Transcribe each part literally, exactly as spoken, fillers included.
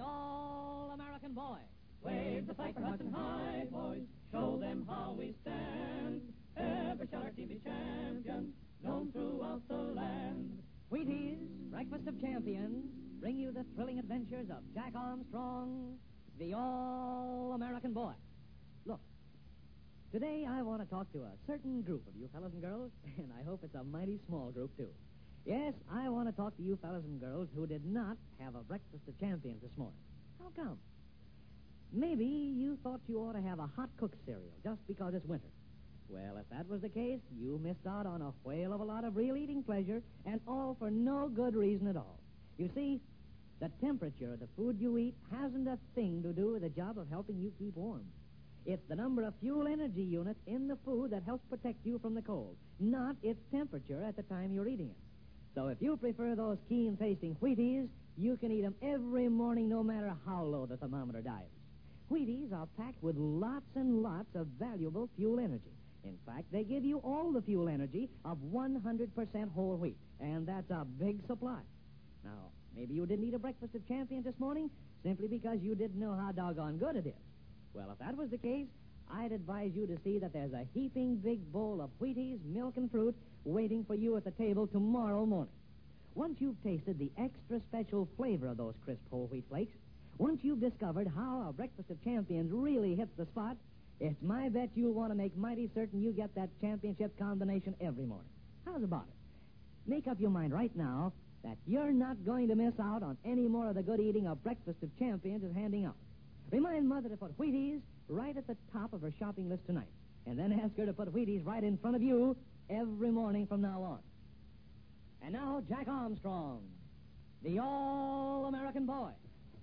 All-American Boy. Wave the flag for Hudson High, boys. Show them how we stand. Ever shall our team be champions, known throughout the land. Wheaties, Breakfast of Champions, bring you the thrilling adventures of Jack Armstrong, the All-American Boy. Look, today I want to talk to a certain group of you fellas and girls, and I hope it's a mighty small group, too. Yes, I want to talk to you fellas and girls who did not have a Breakfast of Champions this morning. How come? Maybe you thought you ought to have a hot cooked cereal just because it's winter. Well, if that was the case, you missed out on a whale of a lot of real eating pleasure, and all for no good reason at all. You see, the temperature of the food you eat hasn't a thing to do with the job of helping you keep warm. It's the number of fuel energy units in the food that helps protect you from the cold, not its temperature at the time you're eating it. So if you prefer those keen-tasting Wheaties, you can eat them every morning no matter how low the thermometer dives. Wheaties are packed with lots and lots of valuable fuel energy. In fact, they give you all the fuel energy of one hundred percent whole wheat, and that's a big supply. Now, maybe you didn't eat a Breakfast of Champions this morning simply because you didn't know how doggone good it is. Well, if that was the case, I'd advise you to see that there's a heaping big bowl of Wheaties, milk, and fruit waiting for you at the table tomorrow morning. Once you've tasted the extra special flavor of those crisp whole wheat flakes, once you've discovered how a Breakfast of Champions really hits the spot, it's my bet you'll want to make mighty certain you get that championship combination every morning. How's about it? Make up your mind right now that you're not going to miss out on any more of the good eating a Breakfast of Champions is handing out. Remind Mother to put Wheaties right at the top of her shopping list tonight, and then ask her to put Wheaties right in front of you every morning from now on. And now, Jack Armstrong, the All-American Boy.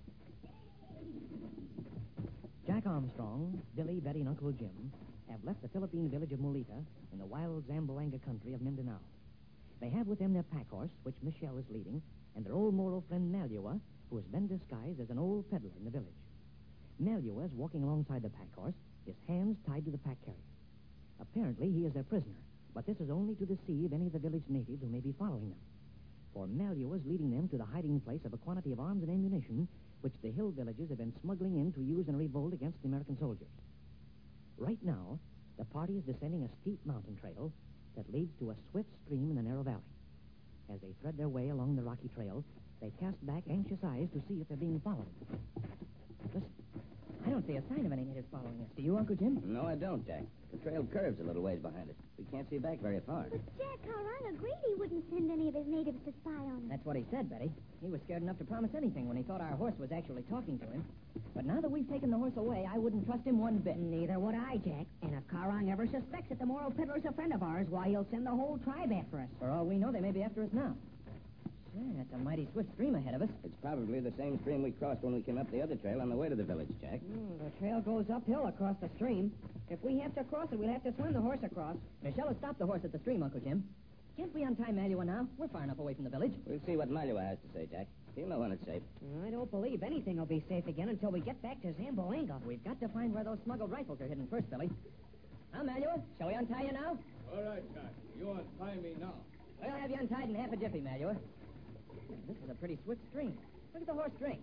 Jack Armstrong, Billy, Betty, and Uncle Jim have left the Philippine village of Mulita in the wild Zamboanga country of Mindanao. They have with them their pack horse, which Michelle is leading, and their old Moro friend Malua, who has been disguised as an old peddler in the village. Malua is walking alongside the pack horse, his hands tied to the pack carrier. Apparently, he is their prisoner, but this is only to deceive any of the village natives who may be following them. For Malua is leading them to the hiding place of a quantity of arms and ammunition which the hill villagers have been smuggling in to use in a revolt against the American soldiers. Right now, the party is descending a steep mountain trail that leads to a swift stream in the narrow valley. As they thread their way along the rocky trail, they cast back anxious eyes to see if they're being followed. Listen, I don't see a sign of any natives following us. Do you, Uncle Jim? No, I don't, Jack. The trail curves a little ways behind us. We can't see back very far. But Jack Carrang agreed he wouldn't send any of his natives to spy on us. That's what he said, Betty. He was scared enough to promise anything when he thought our horse was actually talking to him. But now that we've taken the horse away, I wouldn't trust him one bit. Neither would I, Jack. And if Carrang ever suspects that the Moro peddler's a friend of ours, why, he'll send the whole tribe after us. For all we know, they may be after us now. Sure, that's a mighty swift stream ahead of us. It's probably the same stream we crossed when we came up the other trail on the way to the village, Jack. Mm, the trail goes uphill across the stream. If we have to cross it, we'll have to swim the horse across. Michelle has stopped the horse at the stream, Uncle Jim. Can't we untie Malua now? We're far enough away from the village. We'll see what Malua has to say, Jack. He'll know when it's safe. I don't believe anything will be safe again until we get back to Zamboanga. We've got to find where those smuggled rifles are hidden first, Billy. Now, Malua, shall we untie you now? All right, Jack. You untie me now. We'll have you untied in half a jiffy, Malua. This is a pretty swift stream. Look at the horse drink.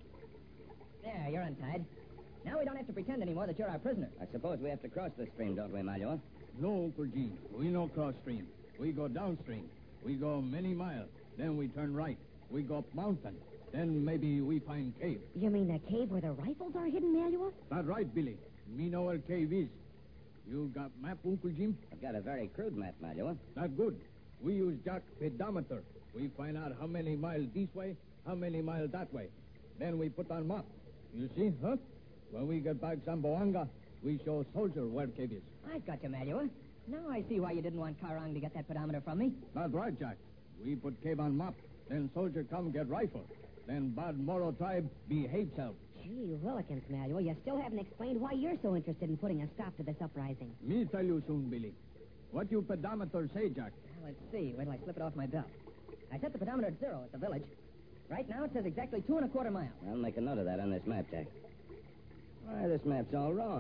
There, you're untied. Now we don't have to pretend anymore that you're our prisoner. I suppose we have to cross the stream, don't we, Malua? No, Uncle Gene. We no cross stream. We go downstream. We go many miles. Then we turn right. We go up mountain. Then maybe we find cave. You mean the cave where the rifles are hidden, Malua? That's right, Billy. Me know where cave is. You got map, Uncle Jim? I've got a very crude map, Malua. That's good. We use Jack pedometer. We find out how many miles this way, how many miles that way. Then we put on map. You see, huh? When we get back Zamboanga, we show soldier where cave is. I've got you, Malua. Now I see why you didn't want Carrang to get that pedometer from me. That's right, Jack. We put cave on map. Then soldier come get rifle. Then bad Moro tribe behave self. Gee willikins, Malua, you still haven't explained why you're so interested in putting a stop to this uprising. Me tell you soon, Billy. What you pedometer say, Jack? Well, let's see. Wait till I slip it off my belt. I set the pedometer at zero at the village. Right now it says exactly two and a quarter miles. I'll make a note of that on this map, Jack. Why, this map's all wrong.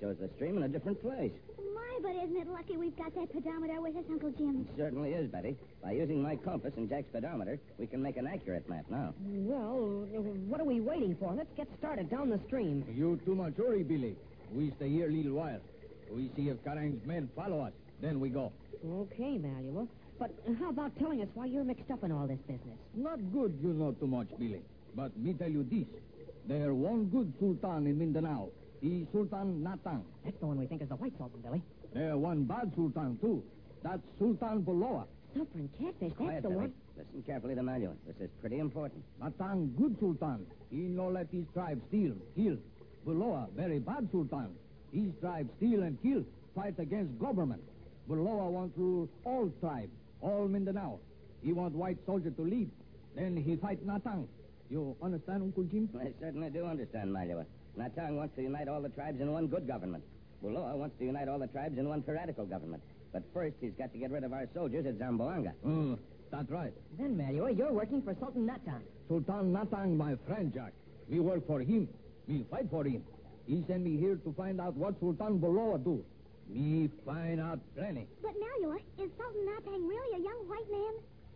shows the stream in a different place. My, but isn't it lucky we've got that pedometer with us, Uncle Jim? It certainly is, Betty. By using my compass and Jack's pedometer, we can make an accurate map now. Well, what are we waiting for? Let's get started down the stream. You too much hurry, Billy. We stay here a little while. We see if Karang's men follow us. Then we go. Okay, Malua. But how about telling us why you're mixed up in all this business? Not good you know too much, Billy. But me tell you this. There one good sultan in Mindanao. He Sultan Natang. That's the one we think is the White Sultan, Billy. There one bad sultan, too. That's Sultan Buloa. Suffering catfish, that's Quiet, the Billy. one. Listen carefully to Malua. This is pretty important. Natang good sultan. He no let his tribe steal, kill. Buloa very bad sultan. His tribe steal and kill, fight against government. Buloa want rule all tribes, all Mindanao. He want white soldier to lead. Then he fight Natang. You understand, Uncle Jim? I certainly do understand, Malua. Natang wants to unite all the tribes in one good government. Buloa wants to unite all the tribes in one piratical government. But first, he's got to get rid of our soldiers at Zamboanga. Uh, that's right. Then, Malua, you're working for Sultan Natang. Sultan Natang, my friend, Jack. We work for him. We fight for him. He sent me here to find out what Sultan Buloa do. Me find out plenty. But Malua, is Sultan Natang really a young white man?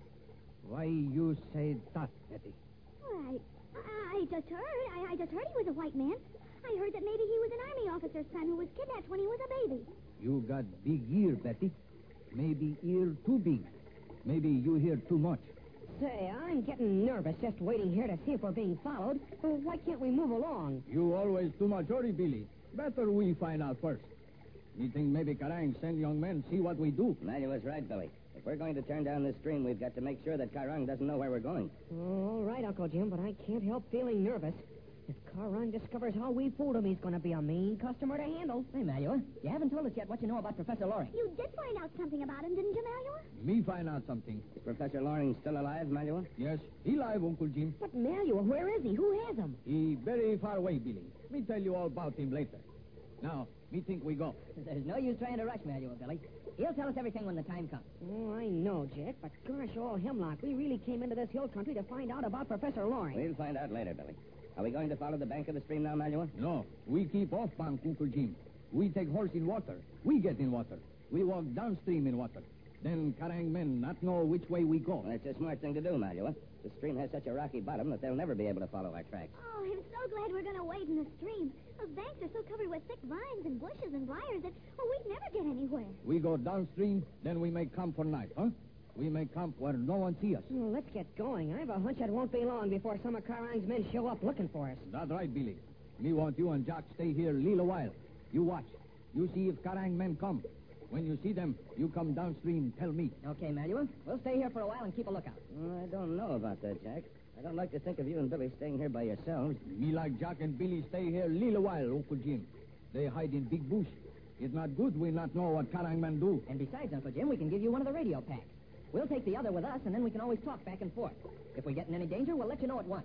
Why you say that, Betty? Right. I, I just heard. I, I just heard he was a white man. I heard that maybe he was an army officer's son who was kidnapped when he was a baby. You got big ear, Betty. Maybe ear too big. Maybe you hear too much. Say, I'm getting nervous just waiting here to see if we're being followed. Well, why can't we move along? You always too much hurry, Billy. Better we find out first. Me think maybe Karang send young men see what we do. Malua's right, Billy. If we're going to turn down this stream, we've got to make sure that Karang doesn't know where we're going. All right, Uncle Jim, but I can't help feeling nervous. If Karang discovers how we fooled him, he's going to be a mean customer to handle. Hey, Malua, you haven't told us yet what you know about Professor Loring. You did find out something about him, didn't you, Malua? Me find out something. Is Professor Loring still alive, Malua? Yes, he live, Uncle Jim. But Malua, where is he? Who has him? He very far away, Billy. Me tell you all about him later. Now, me think we go. There's no use trying to rush Malua, Billy. He'll tell us everything when the time comes. Oh, I know, Jack, but gosh, all hemlock, we really came into this hill country to find out about Professor Loring. We'll find out later, Billy. Are we going to follow the bank of the stream now, Malua? No, we keep off bank, Uncle Jim. We take horse in water. We get in water. We walk downstream in water. Then Karang men not know which way we go. Well, it's a smart thing to do, Malua. The stream has such a rocky bottom that they'll never be able to follow our tracks. Oh, I'm so glad we're going to wade in the stream. Those banks are so covered with thick vines and bushes and briars that, oh, we'd never get anywhere. We go downstream, then we make camp for night, huh? We make camp where no one see us. Well, let's get going. I have a hunch it won't be long before some of Karang's men show up looking for us. That's right, Billy. Me want you and Jack stay here a little while. You watch. You see if Karang men come. When you see them, you come downstream, tell me. Okay, Malua. We'll stay here for a while and keep a lookout. Well, I don't know about that, Jack. I don't like to think of you and Billy staying here by yourselves. Me like Jack and Billy stay here a little while, Uncle Jim. They hide in big bush. It's not good we not know what Karang men do. And besides, Uncle Jim, we can give you one of the radio packs. We'll take the other with us, and then we can always talk back and forth. If we get in any danger, we'll let you know at once.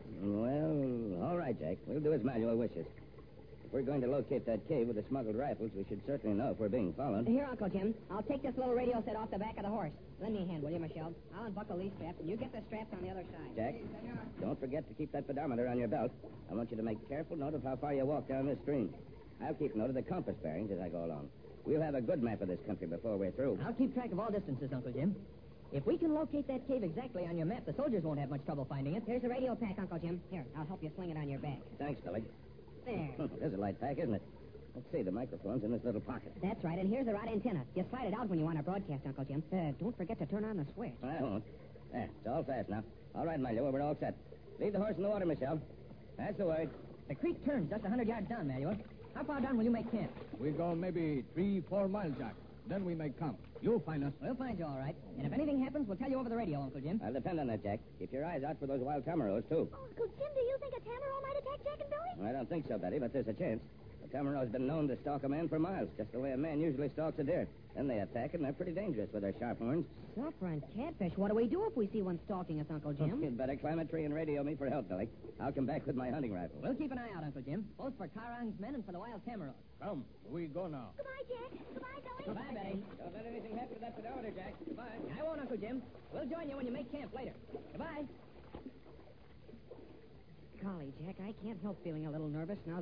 Well, all right, Jack. We'll do as Malua wishes. If we're going to locate that cave with the smuggled rifles, we should certainly know if we're being followed. Here, Uncle Jim. I'll take this little radio set off the back of the horse. Lend me a hand, will you, Michelle? I'll unbuckle these straps, and you get the straps on the other side. Jack, don't forget to keep that pedometer on your belt. I want you to make careful note of how far you walk down this stream. I'll keep note of the compass bearings as I go along. We'll have a good map of this country before we're through. I'll keep track of all distances, Uncle Jim. If we can locate that cave exactly on your map, the soldiers won't have much trouble finding it. Here's the radio pack, Uncle Jim. Here, I'll help you sling it on your back. Thanks, Billy. There. There's a light pack, isn't it? Let's see, the microphone's in this little pocket. That's right, and here's the rod antenna. You slide it out when you want to broadcast, Uncle Jim. Uh, don't forget to turn on the switch. I won't. There, it's all fast now. All right, Malua, we're all set. Leave the horse in the water, Michelle. That's the word. The creek turns just a hundred yards down, Malua. How far down will you make camp? We go maybe three, four miles, Jack. Then we make camp. You'll find us. We'll find you all right. And if anything happens, we'll tell you over the radio, Uncle Jim. I'll depend on that, Jack. Keep your eyes out for those wild tamaros, too. Oh, Uncle Jim, do you think a tamaraw might attack Jack and Billy? I don't think so, Betty, but there's a chance. The tamarow's been known to stalk a man for miles, just the way a man usually stalks a deer. Then they attack, and they're pretty dangerous with their sharp horns. Suffering catfish. What do we do if we see one stalking us, Uncle Jim? You'd better climb a tree and radio me for help, Billy. I'll come back with my hunting rifle. We'll keep an eye out, Uncle Jim, both for Karang's men and for the wild tamaros. Come, we go now. Goodbye, Jack. Goodbye, Billy. Goodbye, Betty. Don't let anything happen to that pedometer, Jack. Goodbye. I won't, Uncle Jim. We'll join you when you make camp later. Goodbye. Golly, Jack, I can't help feeling a little nervous now that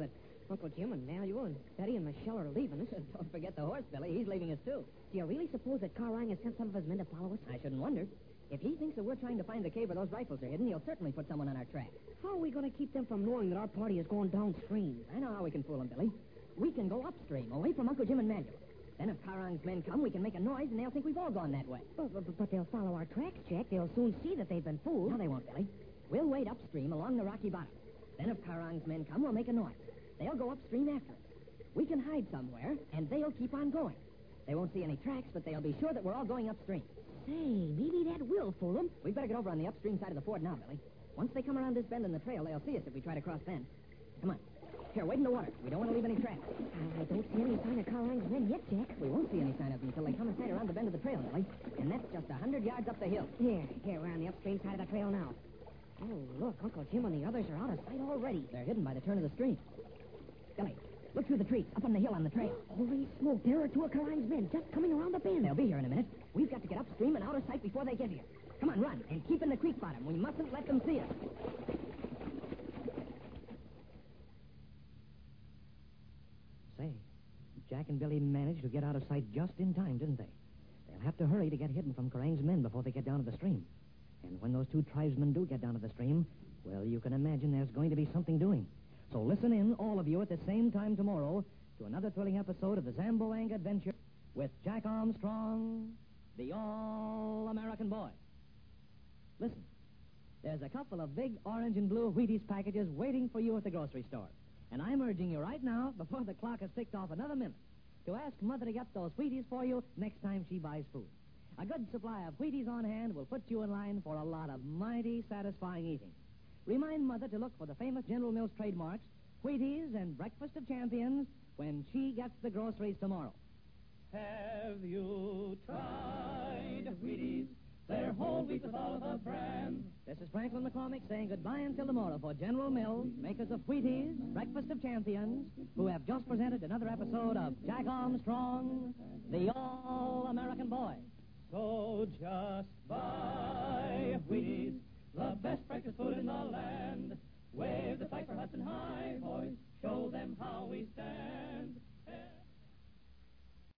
Uncle Jim and now you and Betty and Michelle are leaving us. Don't forget the horse, Billy. He's leaving us, too. Do you really suppose that Carrang has sent some of his men to follow us? I shouldn't wonder. If he thinks that we're trying to find the cave where those rifles are hidden, he'll certainly put someone on our track. How are we going to keep them from knowing that our party is going downstream? I know how we can fool them, Billy. We can go upstream, away from Uncle Jim and Manuel. Then if Carrang's men come, we can make a noise, and they'll think we've all gone that way. But, but, but they'll follow our tracks, Jack. They'll soon see that they've been fooled. No, they won't, Billy. We'll wait upstream along the rocky bottom. Then if Carrang's men come, we'll make a noise. They'll go upstream after us. We can hide somewhere, and they'll keep on going. They won't see any tracks, but they'll be sure that we're all going upstream. Say, maybe that will fool them. We'd better get over on the upstream side of the ford now, Billy. Once they come around this bend in the trail, they'll see us if we try to cross then. Come on. Here, wade in the water. We don't want to leave any tracks. I don't see any sign of Carrang's men yet, Jack. We won't see any sign of them until they come inside around the bend of the trail, Billy. And that's just a hundred yards up the hill. Here, here, we're on the upstream side of the trail now. Oh, look, Uncle Jim and the others are out of sight already. They're hidden by the turn of the stream. Billy, look through the trees, up on the hill on the trail. Holy smoke, there are two of Carrang's men just coming around the bend. They'll be here in a minute. We've got to get upstream and out of sight before they get here. Come on, run, and keep in the creek bottom. We mustn't let them see us. Say, Jack and Billy managed to get out of sight just in time, didn't they? They'll have to hurry to get hidden from Carrang's men before they get down to the stream. And when those two tribesmen do get down to the stream, well, you can imagine there's going to be something doing. So listen in, all of you, at the same time tomorrow to another thrilling episode of the Zamboanga Adventure with Jack Armstrong, the All-American Boy. Listen, there's a couple of big orange and blue Wheaties packages waiting for you at the grocery store. And I'm urging you right now, before the clock has ticked off another minute, to ask Mother to get those Wheaties for you next time she buys food. A good supply of Wheaties on hand will put you in line for a lot of mighty satisfying eating. Remind Mother to look for the famous General Mills trademarks, Wheaties and Breakfast of Champions, when she gets the groceries tomorrow. Have you tried Wheaties? They're whole wheat with all of the brands. This is Franklin McCormick saying goodbye until tomorrow for General Mills, makers of Wheaties, Breakfast of Champions, who have just presented another episode of Jack Armstrong, the All-American Boy. So just buy Wheaties, the best breakfast food in the land. Wave the flag for Hudson High, boys.